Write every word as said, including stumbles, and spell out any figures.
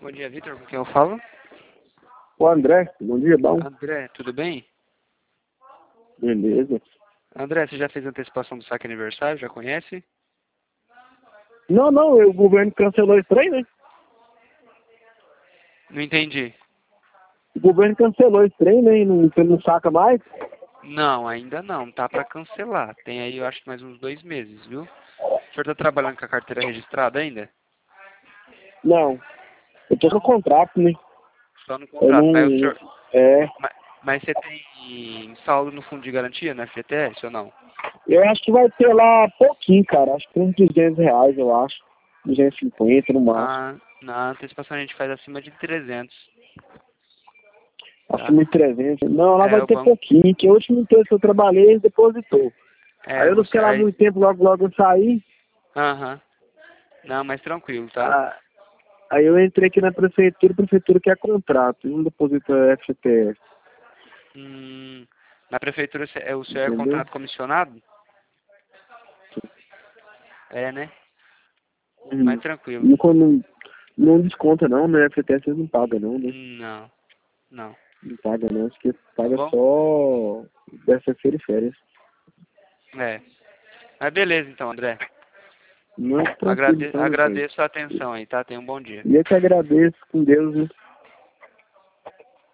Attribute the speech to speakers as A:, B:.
A: Bom dia, Vitor. Com quem eu falo?
B: O André, bom dia, bom.
A: André, tudo bem?
B: Beleza.
A: André, você já fez antecipação do saque aniversário? Já conhece?
B: Não, não, o governo cancelou esse trem, né?
A: Não entendi.
B: O governo cancelou esse trem, né? E não, você não saca mais?
A: Não, ainda não. Tá pra cancelar. Tem aí, eu acho, mais uns dois meses, viu? O senhor tá trabalhando com a carteira registrada ainda?
B: Não. Eu tô no
A: Não?
B: contrato, né?
A: Só no
B: Eu
A: contrato. Mas o
B: não.
A: senhor...
B: É.
A: Mas, mas você tem saldo no fundo de garantia, no F G T S ou não?
B: Eu acho que vai ter lá pouquinho, cara. Acho que uns duzentos reais, eu acho. duzentos e cinquenta no máximo.
A: Na, na antecipação a gente faz acima de trezentos. Tá?
B: Acima de trezentos. Não, lá
A: É,
B: vai
A: o
B: ter
A: banco...
B: pouquinho. Que o último texto que eu trabalhei, ele depositou. Aí
A: É,
B: eu não
A: você...
B: fiquei lá
A: Aí...
B: muito tempo, logo, logo eu saí.
A: Aham. Não, mas tranquilo, tá?
B: Ah, aí eu entrei aqui na prefeitura, a prefeitura quer contrato. Não deposita F G T S.
A: Hum, na prefeitura cê- é, o senhor é
B: Entendeu?
A: contrato comissionado? É, né?
B: Uhum.
A: Mas tranquilo.
B: Não, não, não desconta não, né? F G T S não paga não, né?
A: Não, não.
B: Não paga não, acho que
A: Tá
B: paga
A: bom?
B: só dessa feira e férias.
A: É. Mas beleza então, André.
B: Não, tranquilo
A: Agrade
B: então, meu filho.
A: agradeço a atenção aí, tá? Tenha um bom dia.
B: E eu que agradeço, com Deus, né?